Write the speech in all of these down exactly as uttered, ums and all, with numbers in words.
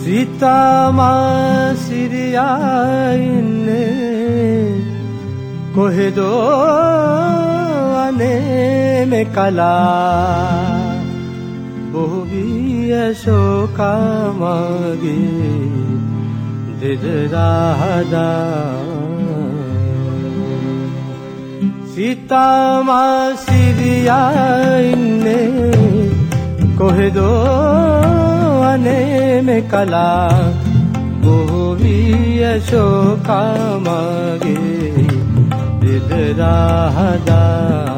සීතා සිරියා ඉන්නේ කොහෙදෝ අනේ මේ කලා බොහෝ විය ශෝකමගේ දෙදරා හදා සීතා සිරියා ඉන්නේ කොහෙදෝ අනේ මේ කලා බොහෝ විය ශෝකමගේ දෙදරා හදා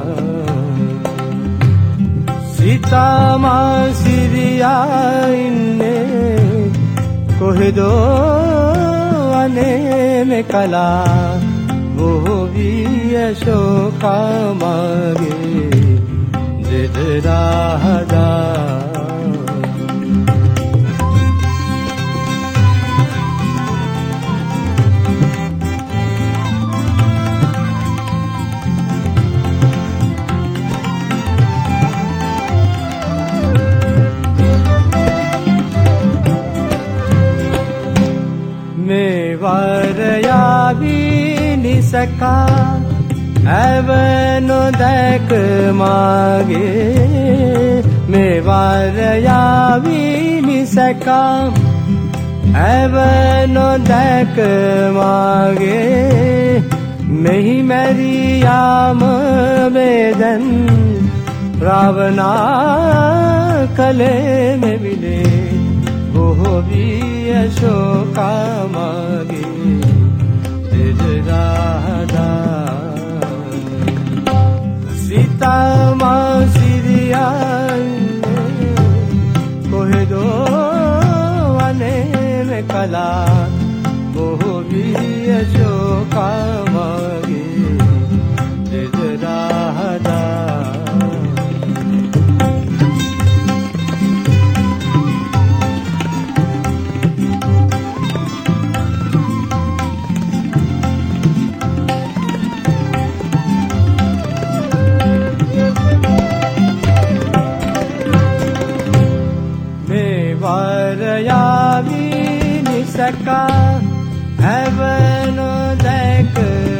සීතා සිරියා ඉන්නේ කොහෙදෝ අනේ මේ කලා බොහෝ විය ශෝකමගේ දෙදරා හදා මේ වරයාවී නිසකා ඇව නොදැක මාගේ මේ වරයාවී නිසකා ඇව නොදැක මාගේ මෙහි මැරියාම වේදන් රාවණා කලේ මෙවිලේ බොහෝ විය ශෝකමගේ දෙදරා හදා සීතා සිරියා ඉන්නේ කොහෙදෝ අනේ මේ කලා බොහෝ විය ශෝකමගේ දෙදරා හදා වරයාවී නිසකා ඇව නොදැක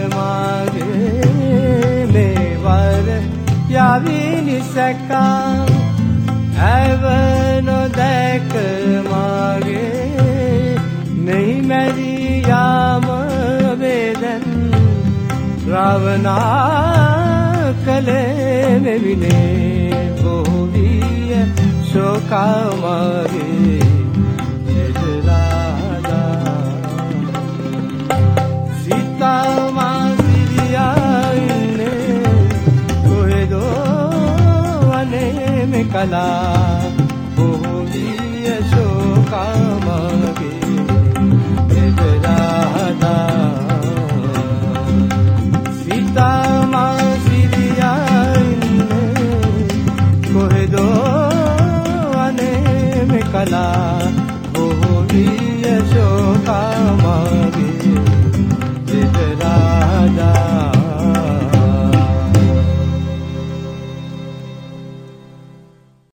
මාගේ මේ වරයාවී නිසකා ඇව නොදැක මාගේ මෙහි මැරියාම වේදන් රාවණා කලේ මෙවිනේ බොහෝ විය ශෝකමගේ දෙදරා හදා සීතා සිරියා ඉන්නේ කොහෙදෝ අනේ මේ කලා